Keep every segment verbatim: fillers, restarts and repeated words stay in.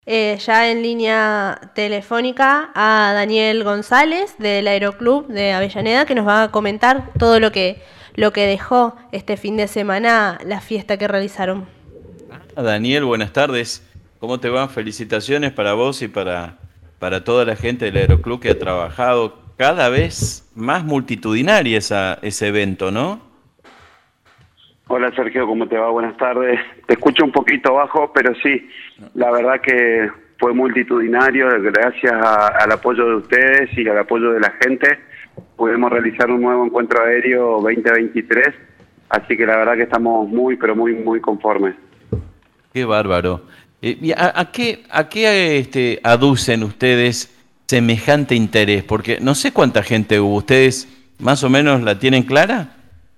Eh, ya en línea telefónica a Daniel González del Aeroclub de Avellaneda, que nos va a comentar todo lo que, lo que dejó este fin de semana la fiesta que realizaron. Ah, Daniel, buenas tardes. ¿Cómo te van? Felicitaciones para vos y para, para toda la gente del Aeroclub que ha trabajado cada vez más multitudinaria esa, ese evento, ¿no? Hola Sergio, ¿cómo te va? Buenas tardes. Te escucho un poquito bajo, pero sí, la verdad que fue multitudinario, gracias a- al apoyo de ustedes y al apoyo de la gente, pudimos realizar un nuevo encuentro aéreo veinte veintitrés, así que la verdad que estamos muy, pero muy, muy conformes. Qué bárbaro. Eh, ¿y a, a qué, a qué este, aducen ustedes semejante interés? Porque no sé cuánta gente hubo. ¿Ustedes más o menos la tienen clara?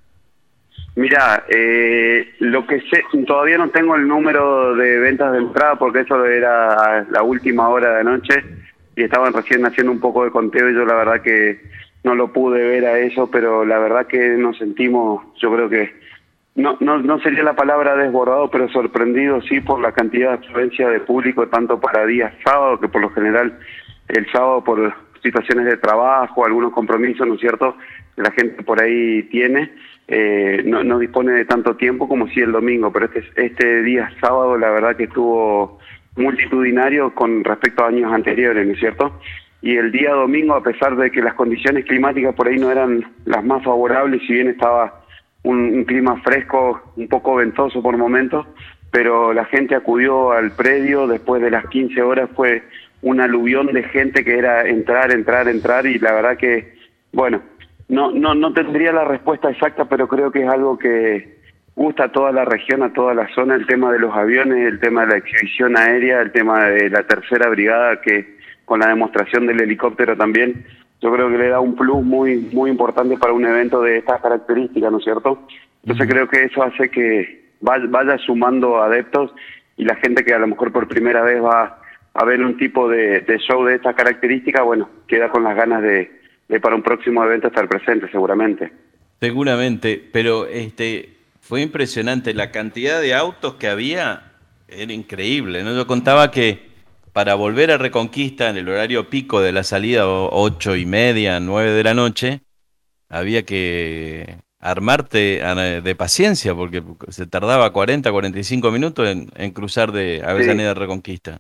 Mira, eh, lo que sé, todavía no tengo el número de ventas de entrada porque eso era la última hora de noche y estaban recién haciendo un poco de conteo y yo la verdad que no lo pude ver a eso, pero la verdad que nos sentimos, yo creo que no no no sería la palabra desbordado, pero sorprendido sí por la cantidad de afluencia de público, tanto para días sábado, que por lo general el sábado por situaciones de trabajo, algunos compromisos, ¿no es cierto?, que la gente por ahí tiene, eh, no, no dispone de tanto tiempo como si el domingo, pero este, este día sábado la verdad que estuvo multitudinario con respecto a años anteriores, ¿no es cierto? Y el día domingo, a pesar de que las condiciones climáticas por ahí no eran las más favorables, si bien estaba un, un clima fresco, un poco ventoso por momentos, pero la gente acudió al predio, después de las quince horas fue un aluvión de gente que era entrar, entrar, entrar, y la verdad que, bueno, no, no, no tendría la respuesta exacta, pero creo que es algo que gusta a toda la región, a toda la zona, el tema de los aviones, el tema de la exhibición aérea, el tema de la tercera brigada, que con la demostración del helicóptero también, yo creo que le da un plus muy muy importante para un evento de estas características, ¿no es cierto? Entonces Ujú. creo que eso hace que vaya, vaya sumando adeptos y la gente que a lo mejor por primera vez va a ver un tipo de, de show de estas características, bueno, queda con las ganas de, de para un próximo evento estar presente seguramente. Seguramente, pero este fue impresionante la cantidad de autos que había, era increíble, ¿no? Yo contaba que para volver a Reconquista en el horario pico de la salida, o- ocho y media, nueve de la noche, había que armarte ah, de paciencia porque se tardaba cuarenta, cuarenta y cinco minutos en, en cruzar de Sí, Avellaneda a Reconquista.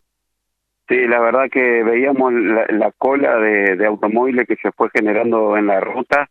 sí, la verdad que veíamos la, la cola de, de automóviles que se fue generando en la ruta,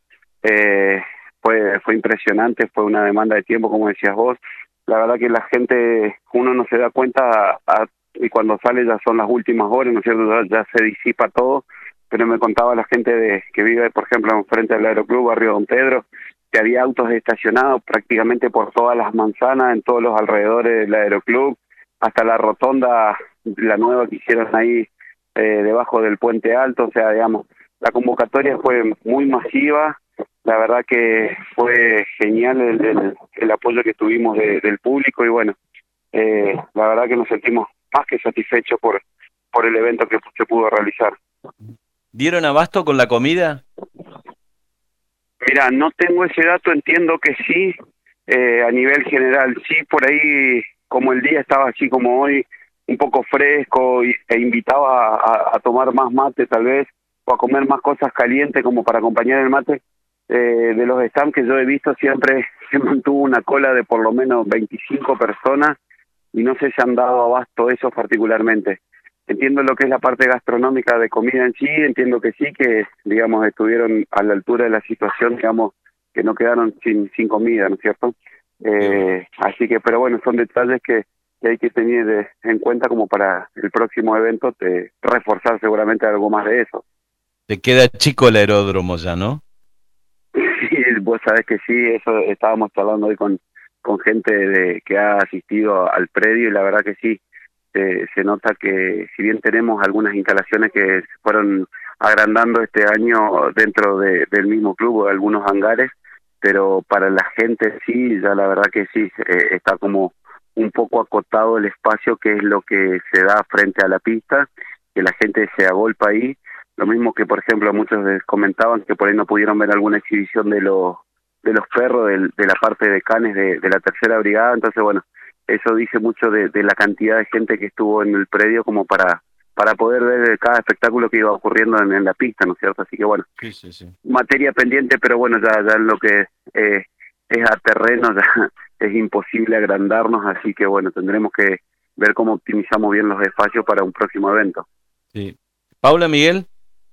eh, fue, fue impresionante, fue una demanda de tiempo, como decías vos. La verdad que la gente, uno no se da cuenta a- y cuando sale ya son las últimas horas, ¿no es cierto? Ya, ya se disipa todo, pero me contaba la gente de, que vive, por ejemplo, enfrente del Aeroclub, barrio Don Pedro, que había autos estacionados prácticamente por todas las manzanas, en todos los alrededores del Aeroclub, hasta la rotonda, la nueva que hicieron ahí eh, debajo del Puente Alto, o sea, digamos, la convocatoria fue muy masiva, la verdad que fue genial el, el, el apoyo que tuvimos de, del público y bueno, eh, la verdad que nos sentimos más que satisfechos por, por el evento que se pudo realizar. ¿Dieron abasto con la comida? Mira, no tengo ese dato, entiendo que sí, eh, a nivel general, sí, por ahí, como el día estaba así como hoy, un poco fresco y, e invitaba a, a tomar más mate tal vez, o a comer más cosas calientes como para acompañar el mate, eh, de los stands que yo he visto siempre se mantuvo una cola de por lo menos veinticinco personas y no sé si han dado abasto eso particularmente. Entiendo lo que es la parte gastronómica de comida en sí, entiendo que sí, que digamos estuvieron a la altura de la situación, digamos, que no quedaron sin, sin comida, ¿no es cierto? Qué bueno. Eh, así que, pero bueno, son detalles que, que hay que tener de- en cuenta como para el próximo evento te, reforzar seguramente algo más de eso. Te queda chico el aeródromo ya, ¿no? Sí, vos sabés que sí, eso estábamos hablando hoy con, con gente de, que ha asistido al predio y la verdad que sí, se, se nota que si bien tenemos algunas instalaciones que se fueron agrandando este año dentro de, del mismo club o de algunos hangares, pero para la gente sí, ya la verdad que sí, eh, está como un poco acotado el espacio que es lo que se da frente a la pista, que la gente se agolpa ahí, lo mismo que por ejemplo muchos les comentaban que por ahí no pudieron ver alguna exhibición de los de los perros del, de la parte de canes de, de la tercera brigada, entonces bueno, eso dice mucho de, de la cantidad de gente que estuvo en el predio como para para poder ver cada espectáculo que iba ocurriendo en, en la pista, ¿no es cierto? Así que bueno, Sí, sí, sí. materia pendiente, pero bueno, ya, ya en lo que eh, es a terreno ya es imposible agrandarnos, así que bueno, tendremos que ver cómo optimizamos bien los espacios para un próximo evento. Sí. Paula, Miguel.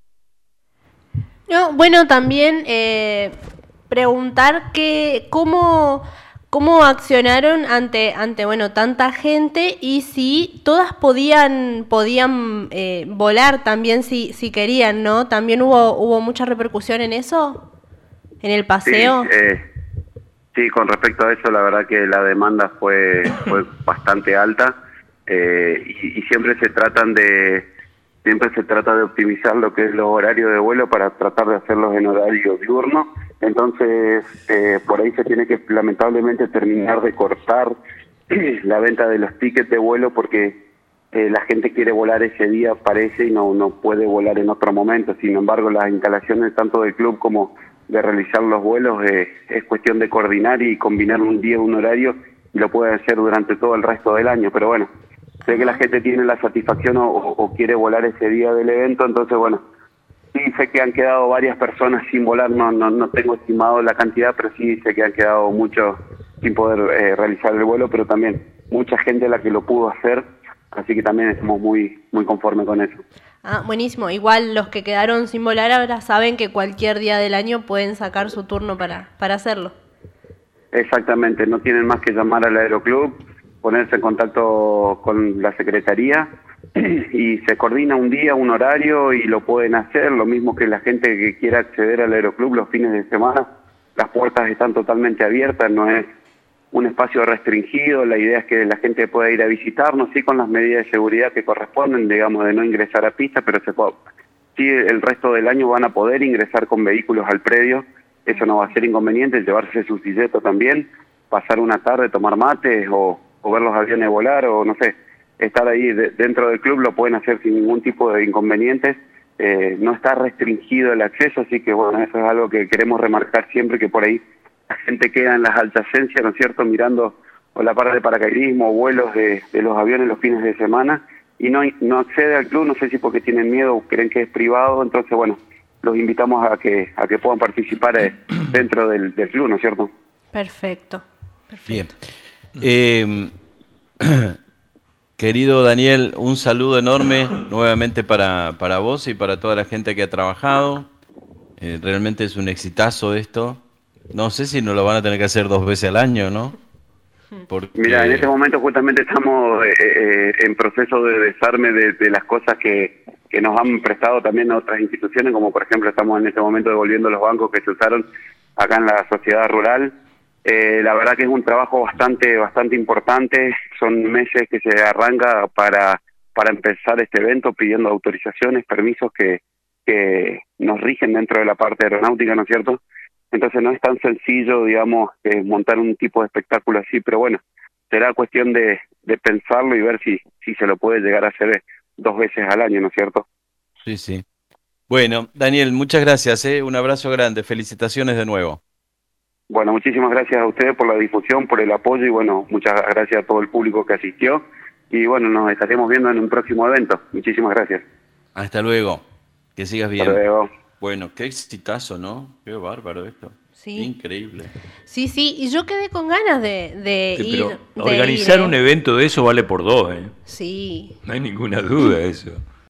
No, bueno, también eh, preguntar que cómo, cómo accionaron ante, ante bueno, tanta gente y si todas podían, podían eh, volar también si, si querían, ¿no? ¿También hubo, hubo mucha repercusión en eso? ¿En el paseo? Sí, eh, sí, con respecto a eso, la verdad que la demanda fue, fue bastante alta eh, y, y siempre se tratan de siempre se trata de optimizar lo que es los horarios de vuelo para tratar de hacerlos en horario diurno. Entonces, eh, por ahí se tiene que lamentablemente terminar de cortar la venta de los tickets de vuelo porque eh, la gente quiere volar ese día, parece, y no, no puede volar en otro momento. Sin embargo, las instalaciones tanto del club como de realizar los vuelos eh, es cuestión de coordinar y combinar un día, un horario, y lo pueden hacer durante todo el resto del año. Pero bueno, sé que la gente tiene la satisfacción o, o quiere volar ese día del evento, entonces bueno, sí sé que han quedado varias personas sin volar, no no, no tengo estimado la cantidad, pero sí sé que han quedado muchos sin poder eh, realizar el vuelo, pero también mucha gente la que lo pudo hacer, así que también estamos muy muy conformes con eso. Ah, buenísimo. Igual los que quedaron sin volar ahora saben que cualquier día del año pueden sacar su turno para, para hacerlo. Exactamente, no tienen más que llamar al Aeroclub, ponerse en contacto con la secretaría y se coordina un día, un horario y lo pueden hacer, lo mismo que la gente que quiera acceder al Aeroclub los fines de semana, las puertas están totalmente abiertas, no es un espacio restringido, la idea es que la gente pueda ir a visitarnos, sí con las medidas de seguridad que corresponden, digamos, de no ingresar a pista, pero se puede, sí el resto del año van a poder ingresar con vehículos al predio, eso no va a ser inconveniente, llevarse su silleto también, pasar una tarde, tomar mates o o ver los aviones volar, o no sé, estar ahí de, dentro del club lo pueden hacer sin ningún tipo de inconvenientes, eh, no está restringido el acceso, así que bueno, eso es algo que queremos remarcar siempre, que por ahí la gente queda en las adyacencias, ¿no es cierto?, mirando o la parte de paracaidismo o vuelos de, de los aviones los fines de semana, y no, no accede al club, no sé si porque tienen miedo o creen que es privado, entonces bueno, los invitamos a que a que puedan participar eh, dentro del, del club, ¿no es cierto? Perfecto. Perfecto. Bien. Eh, querido Daniel, un saludo enorme nuevamente para, para vos y para toda la gente que ha trabajado. Eh, realmente es un exitazo esto. No sé si nos lo van a tener que hacer dos veces al año, ¿no? Porque... Mira, en este momento justamente estamos eh, eh, en proceso de desarme de, de las cosas que, que nos han prestado también otras instituciones, como por ejemplo estamos en este momento devolviendo los bancos que se usaron acá en la sociedad rural. Eh, la verdad que es un trabajo bastante bastante importante, son meses que se arranca para para empezar este evento pidiendo autorizaciones, permisos que, que nos rigen dentro de la parte aeronáutica, ¿no es cierto? Entonces no es tan sencillo, digamos, eh, montar un tipo de espectáculo así, pero bueno, será cuestión de, de pensarlo y ver si, si se lo puede llegar a hacer dos veces al año, ¿no es cierto? Sí, sí. Bueno, Daniel, muchas gracias, ¿eh? Un abrazo grande, felicitaciones de nuevo. Bueno, muchísimas gracias a ustedes por la difusión, por el apoyo y bueno, muchas gracias a todo el público que asistió y bueno, nos estaremos viendo en un próximo evento. Muchísimas gracias. Hasta luego, que sigas bien. Hasta luego. Bueno, qué exitazo, ¿no? Qué bárbaro esto. Sí. Increíble. Sí, sí, y yo quedé con ganas de, de Sí, ir. pero de organizar ir, ¿eh? un evento de eso vale por dos, ¿eh? Sí. No hay ninguna duda de eso.